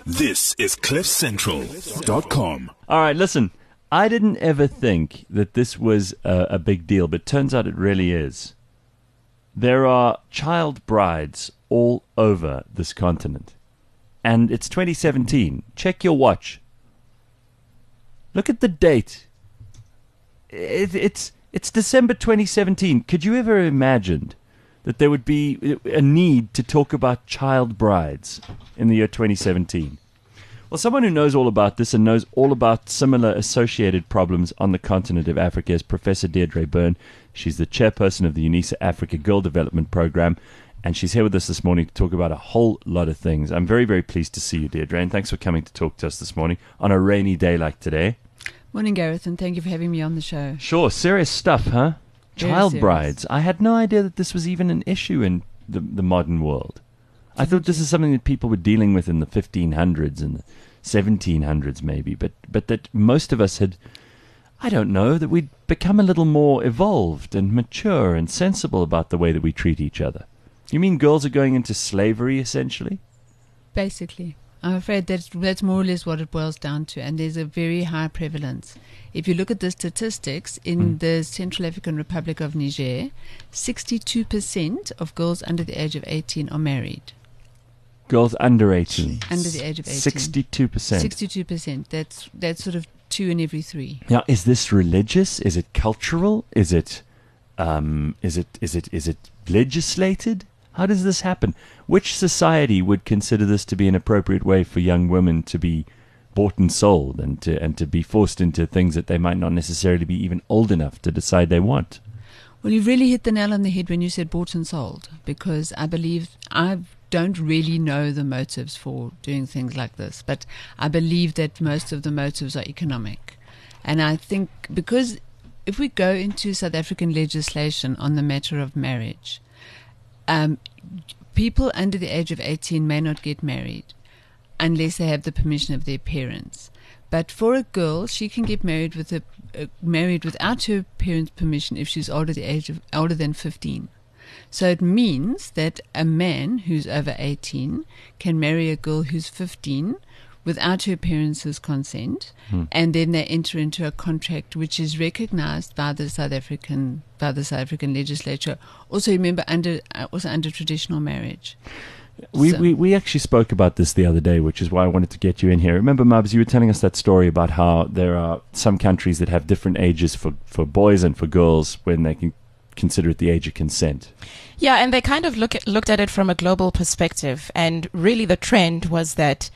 This is CliffCentral.com. All right, listen. I didn't ever think that this was a big deal, but turns out it really is. There are child brides all over this continent. And it's 2017. Check your watch. Look at the date. It's December 2017. Could you ever imagine that there would be a need to talk about child brides in the year 2017? Well, someone who knows all about this and knows all about similar associated problems on the continent of Africa is Professor Deirdre Byrne. She's the chairperson of the UNISA Africa Girl Development Program, and she's here with us this morning to talk about a whole lot of things. I'm very, very pleased to see you, Deirdre, and thanks for coming to talk to us this morning on a rainy day like today. Morning, Gareth, and thank you for having me on the show. Sure, serious stuff, huh? Very Child serious. brides. I had no idea that this was even an issue in the modern world. I thought this is something that people were dealing with in the 1500s and the 1700s maybe, but that most of us had, I don't know, that we'd become a little more evolved and mature and sensible about the way that we treat each other. You mean girls are going into slavery, essentially? Basically. I'm afraid that's more or less what it boils down to, and there's a very high prevalence. If you look at the statistics, in the Central African Republic of Niger, 62% of girls under the age of 18 are married. Girls under 18. Under the age of 18. 62%. 62%. That's sort of 2 in every 3. Now, is this religious? Is it cultural? Is it legislated? How does this happen? Which society would consider this to be an appropriate way for young women to be bought and sold and to be forced into things that they might not necessarily be even old enough to decide they want? Well, you've really hit the nail on the head when you said bought and sold, because I don't really know the motives for doing things like this, but I believe that most of the motives are economic. And I think because if we go into South African legislation on the matter of marriage, people under the age of 18 may not get married unless they have the permission of their parents. But for a girl, she can get married without her parents' permission if she's older than 15. So it means that a man who's over 18 can marry a girl who's 15 without her parents' consent, and then they enter into a contract which is recognized by the South African legislature. Also, remember, under traditional marriage. We actually spoke about this the other day, which is why I wanted to get you in here. Remember, Mubs, you were telling us that story about how there are some countries that have different ages for boys and for girls when they can consider it the age of consent. Yeah, and they kind of looked at it from a global perspective, and really the trend was that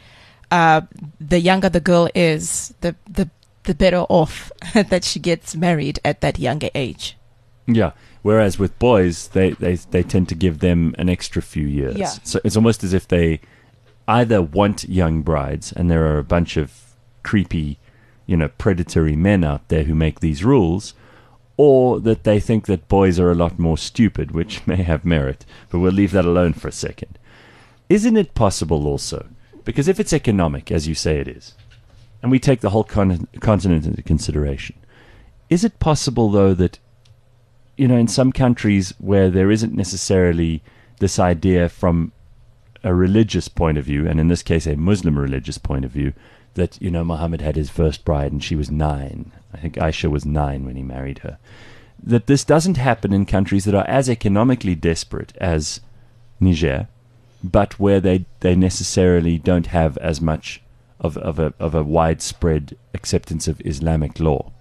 the younger the girl is, the better off that she gets married at that younger age. Yeah, whereas with boys, they tend to give them an extra few years. Yeah. So it's almost as if they either want young brides, and there are a bunch of creepy, predatory men out there who make these rules, or that they think that boys are a lot more stupid, which may have merit, but we'll leave that alone for a second. Isn't it possible also, because if it's economic, as you say it is, and we take the whole continent into consideration, is it possible, though, that, in some countries where there isn't necessarily this idea from a religious point of view, and in this case a Muslim religious point of view, that, Muhammad had his first bride and she was 9. I think Aisha was 9 when he married her. That this doesn't happen in countries that are as economically desperate as Niger, but where they necessarily don't have as much of a widespread acceptance of Islamic law.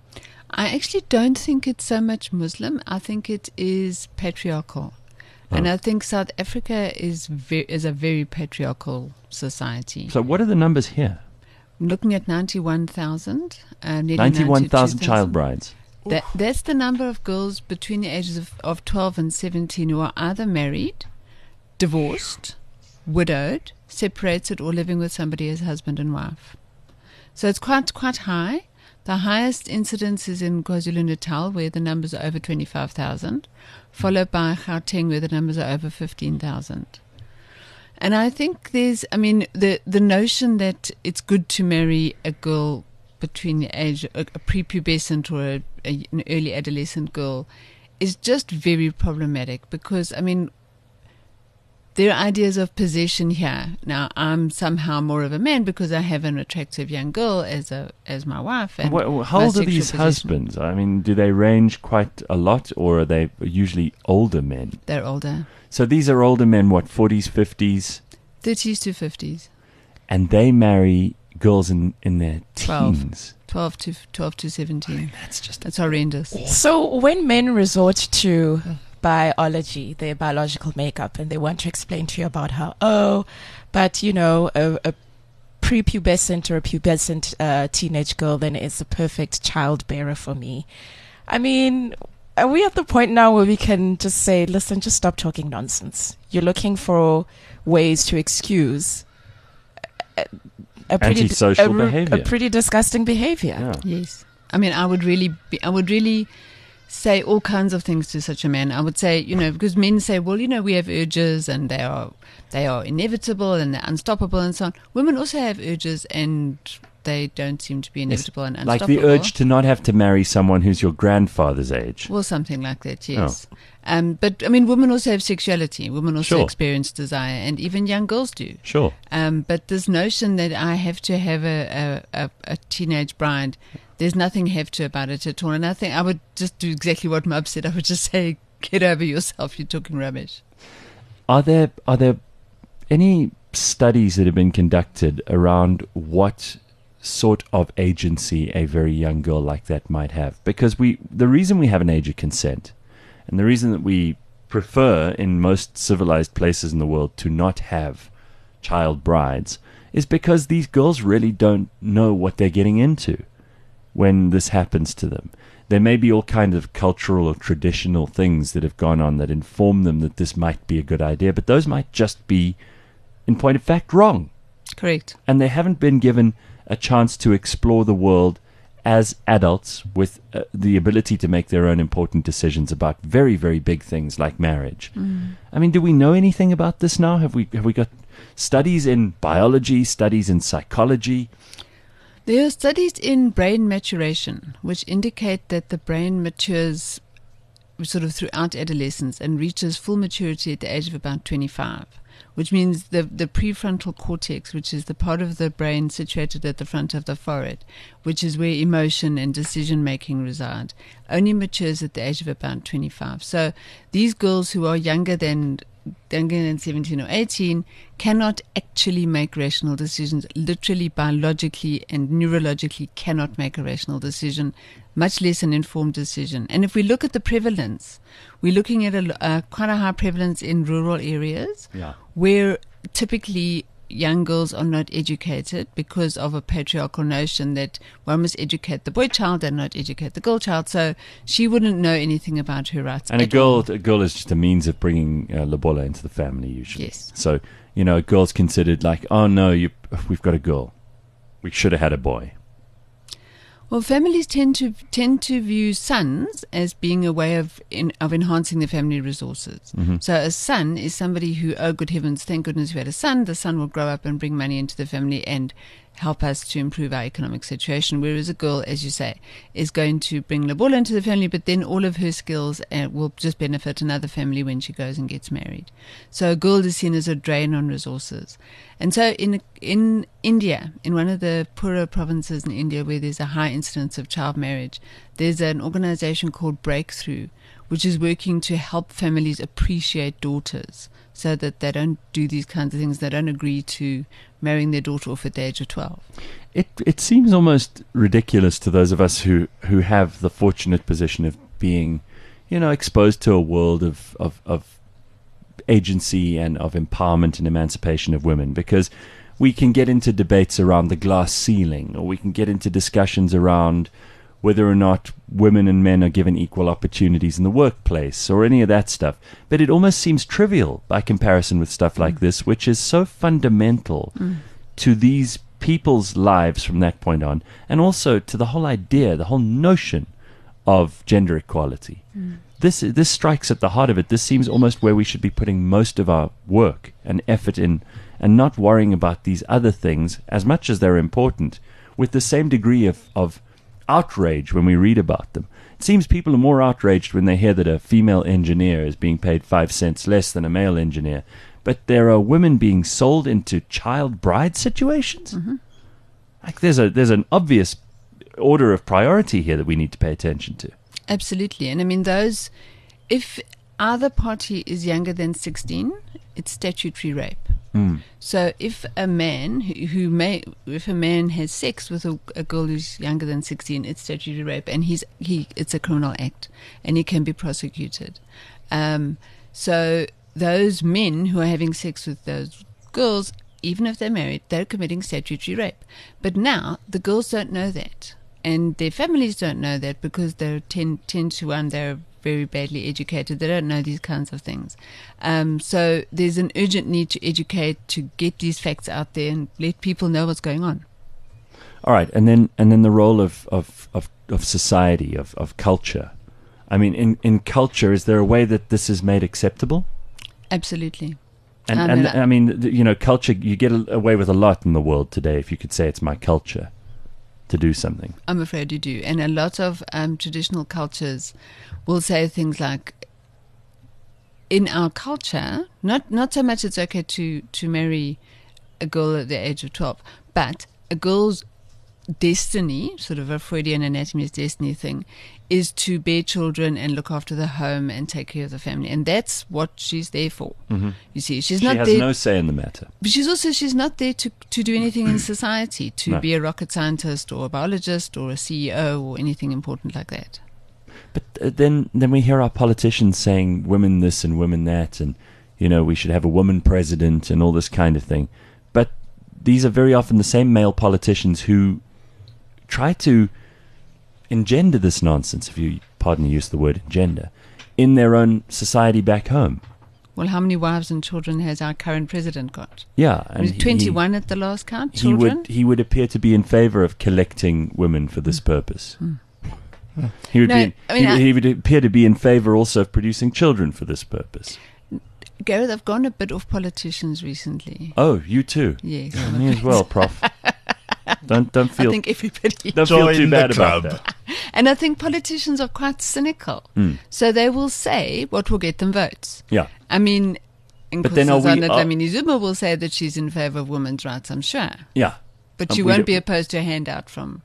I actually don't think it's so much Muslim. I think it is patriarchal. And I think South Africa is a very patriarchal society. So what are the numbers here? I'm looking at 91,000. 91,000 child brides. That's the number of girls between the ages of 12 and 17 who are either married, divorced, widowed, separated, or living with somebody as husband and wife. So it's quite high. The highest incidence is in KwaZulu-Natal, where the numbers are over 25,000, followed by Gauteng, where the numbers are over 15,000. And I think the notion that it's good to marry a girl between the age, a prepubescent or an early adolescent girl, is just very problematic, because, there are ideas of possession here. Now, I'm somehow more of a man because I have an attractive young girl as my wife. And How my old are sexual these possession. husbands? I mean, do they range quite a lot, or are they usually older men? They're older, So these are older men, what, 40s, 50s? 30s to 50s, And they marry girls in their 12. teens. 12 to 17. That's just That's horrendous. So when men resort to biology, their biological makeup, and they want to explain to you about how, but a prepubescent or a pubescent teenage girl then is the perfect childbearer for me. I mean, are we at the point now where we can just say, listen, just stop talking nonsense? You're looking for ways to excuse a Antisocial behavior. a pretty disgusting behavior. Yeah. Yes. I mean, I would really say all kinds of things to such a man. I would say, because men say, well, we have urges and they are inevitable and they're unstoppable and so on. Women also have urges and they don't seem to be inevitable and Like unstoppable. the urge to not have to marry someone who's your grandfather's age. Well, something like that, yes. But, I mean, women also have sexuality. Women also Sure. experience desire, and even young girls do. Sure. But this notion that I have to have a teenage bride, there's nothing have to about it at all. And I think I would just do exactly what Mub said. I would just say, get over yourself. You're talking rubbish. Are there any studies that have been conducted around what sort of agency a very young girl like that might have? Because the reason we have an age of consent, and the reason that we prefer in most civilized places in the world to not have child brides, is because these girls really don't know what they're getting into when this happens to them. There may be all kinds of cultural or traditional things that have gone on that inform them that this might be a good idea, but those might just be, in point of fact, wrong. Correct. And they haven't been given a chance to explore the world as adults with the ability to make their own important decisions about very, very big things like marriage. I mean, do we know anything about this now? Have we got studies in biology, studies in psychology? There are studies in brain maturation which indicate that the brain matures sort of throughout adolescence and reaches full maturity at the age of about 25, which means the prefrontal cortex, which is the part of the brain situated at the front of the forehead, which is where emotion and decision making reside, only matures at the age of about 25. So these girls who are younger than 17 or 18 cannot actually make rational decisions, literally, biologically and neurologically cannot make a rational decision, much less an informed decision. And if we look at the prevalence, we're looking at quite a high prevalence in rural areas where typically young girls are not educated because of a patriarchal notion that one must educate the boy child and not educate the girl child. So she wouldn't know anything about her rights. And a at all. girl is just a means of bringing Lobola into the family, usually. Yes. So, a girl's considered like, oh no, we've got a girl. We should have had a boy. Well, families tend to view sons as being a way of enhancing the family resources. So a son is somebody who, oh good heavens, thank goodness we had a son. The son will grow up and bring money into the family and help us to improve our economic situation. Whereas a girl, as you say, is going to bring Lobola into the family, but then all of her skills will just benefit another family when she goes and gets married. So a girl is seen as a drain on resources. And so in India, in one of the poorer provinces in India where there's a high incidence of child marriage, there's an organization called Breakthrough, which is working to help families appreciate daughters so that they don't do these kinds of things. They don't agree to marrying their daughter off at the age of 12. It seems almost ridiculous to those of us who have the fortunate position of being, exposed to a world of agency and of empowerment and emancipation of women, because we can get into debates around the glass ceiling, or we can get into discussions around whether or not women and men are given equal opportunities in the workplace or any of that stuff. But it almost seems trivial by comparison with stuff like this, which is so fundamental to these people's lives from that point on, and also to the whole idea, the whole notion of gender equality. This strikes at the heart of it. This seems almost where we should be putting most of our work and effort in, and not worrying about these other things, as much as they're important, with the same degree of outrage when we read about them. It seems people are more outraged when they hear that a female engineer is being paid 5 cents less than a male engineer, but there are women being sold into child bride situations. Mm-hmm. Like there's an obvious order of priority here that we need to pay attention to. Absolutely. And I mean, if either party is younger than 16, it's statutory rape. So if a man if a man has sex with a girl who's younger than 16, it's statutory rape, and it's a criminal act, and he can be prosecuted. So those men who are having sex with those girls, even if they're married, they're committing statutory rape. But now the girls don't know that, and their families don't know that, because they're 10 to 1, they're very badly educated. They don't know these kinds of things. So there's an urgent need to educate, to get these facts out there and let people know what's going on. All right, and then the role of society, of culture. I mean, in culture, is there a way that this is made acceptable? Absolutely. And I mean, culture, you get away with a lot in the world today if you could say it's my culture to do something. I'm afraid you do. And a lot of traditional cultures will say things like, in our culture, not so much it's okay to marry a girl at the age of 12, but a girl's destiny, sort of a Freudian anatomy's destiny thing, is to bear children and look after the home and take care of the family. And that's what she's there for. Mm-hmm. You see, she has no say in the matter. But she's not there to do anything in society, to be a rocket scientist or a biologist or a CEO or anything important like that. But then we hear our politicians saying women this and women that, and we should have a woman president and all this kind of thing. But these are very often the same male politicians who try to engender this nonsense, if you pardon the use of the word engender, in their own society back home. Well, how many wives and children has our current president got? Yeah, and 21 at the last count. Children. He would appear to be in favour of collecting women for this purpose. He would he would appear to be in favour also of producing children for this purpose. Gareth, I've gone a bit off politicians recently. Oh, you too? Yes. Yeah, me as well, Prof. Don't feel. I think everybody. Don't feel too bad about that. And I think politicians are quite cynical. So they will say what will get them votes. Yeah. I mean, Dlamini Zuma will say that she's in favour of women's rights, I'm sure. Yeah. But she won't be opposed to a handout from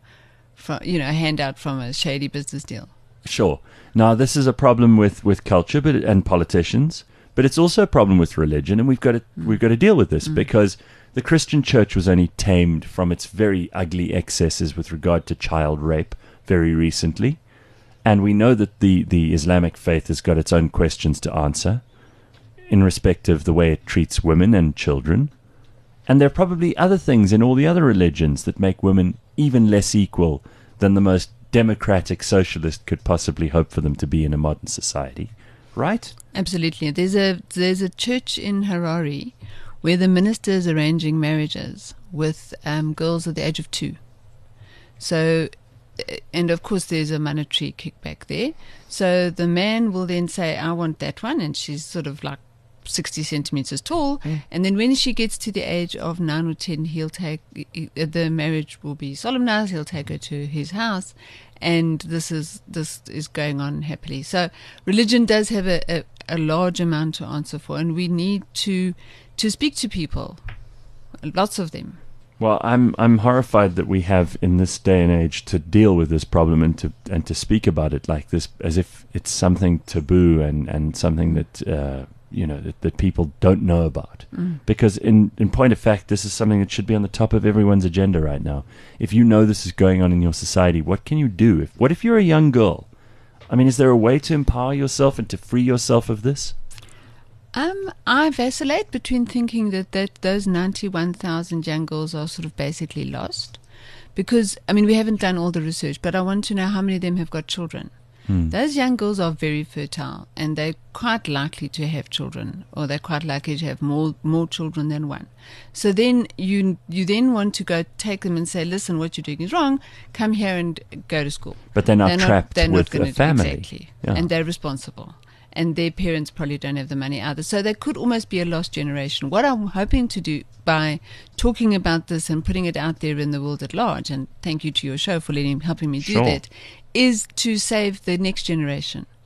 a shady business deal. Sure. Now, this is a problem with culture and politicians, but it's also a problem with religion, and we've got to deal with this because the Christian church was only tamed from its very ugly excesses with regard to child rape very recently, and we know that the Islamic faith has got its own questions to answer in respect of the way it treats women and children, and there are probably other things in all the other religions that make women even less equal than the most democratic socialist could possibly hope for them to be in a modern society, right? Absolutely. There's a church in Harare where the minister is arranging marriages with girls at the age of 2. So, and of course there's a monetary kickback there. So the man will then say, I want that one, and she's sort of like 60 centimeters tall, and then when she gets to the age of 9 or 10, the marriage will be solemnized. He'll take her to his house, and this is going on happily. So religion does have a large amount to answer for, and we need to speak to people, lots of them. Well, I'm horrified that we have in this day and age to deal with this problem and to speak about it like this, as if it's something taboo and something that that people don't know about. Because in point of fact, this is something that should be on the top of everyone's agenda right now. If you know this is going on in your society, what can you do? What if you're a young girl? I mean, is there a way to empower yourself and to free yourself of this? I vacillate between thinking that those 91,000 young girls are sort of basically lost. Because, I mean, we haven't done all the research, but I want to know how many of them have got children. Those young girls are very fertile, and they're quite likely to have children, or they're quite likely to have more children than one. So then you then want to go take them and say, listen, what you're doing is wrong. Come here and go to school. But they're not trapped with a family. Exactly. Yeah. And they're responsible. And their parents probably don't have the money either. So they could almost be a lost generation. What I'm hoping to do by talking about this and putting it out there in the world at large, and thank you to your show for helping me do that, is to save the next generation.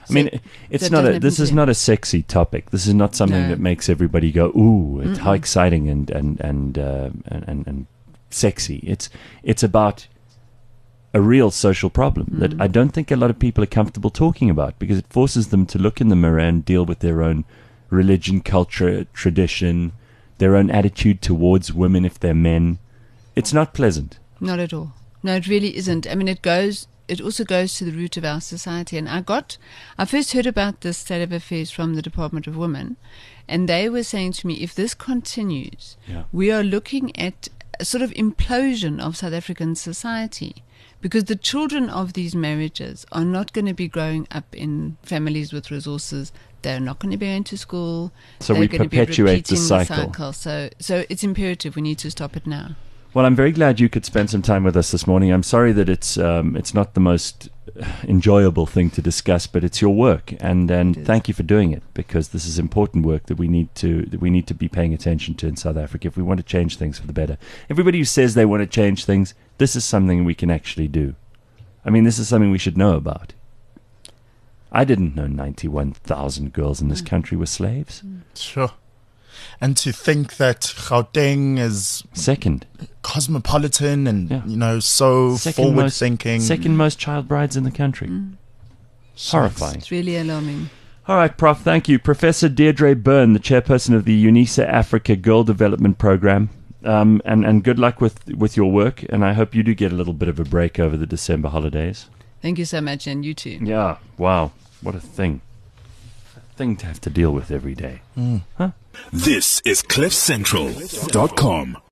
I mean, it's that not doesn't a. This happen is to not a sexy topic. This is not something No. that makes everybody go, "Ooh, it's how exciting and sexy." It's about a real social problem that I don't think a lot of people are comfortable talking about, because it forces them to look in the mirror and deal with their own religion, culture, tradition, their own attitude towards women if they're men. It's not pleasant. Not at all. No, it really isn't. I mean, it also goes to the root of our society. And I first heard about this state of affairs from the Department of Women, and they were saying to me, if this continues, we are looking at a sort of implosion of South African society, because the children of these marriages are not going to be growing up in families with resources. They're not going to be going to school. So They're we going to be perpetuate the repeating cycle. So it's imperative. We need to stop it now. Well, I'm very glad you could spend some time with us this morning. I'm sorry that it's not the most enjoyable thing to discuss, but it's your work, and thank you for doing it, because this is important work that we need to be paying attention to in South Africa if we want to change things for the better. Everybody who says they want to change things, this is something we can actually do. I mean, this is something we should know about. I didn't know 91,000 girls in this country were slaves. Sure. And to think that Gauteng is Second cosmopolitan and, so forward-thinking. Second most child brides in the country. Horrifying. It's really alarming. All right, Prof, thank you. Professor Deirdre Byrne, the chairperson of the UNISA Africa Girl Development Program. And good luck with your work, and I hope you do get a little bit of a break over the December holidays. Thank you so much, and you too. Yeah, wow, what a thing to have to deal with every day. This is CliffCentral.com.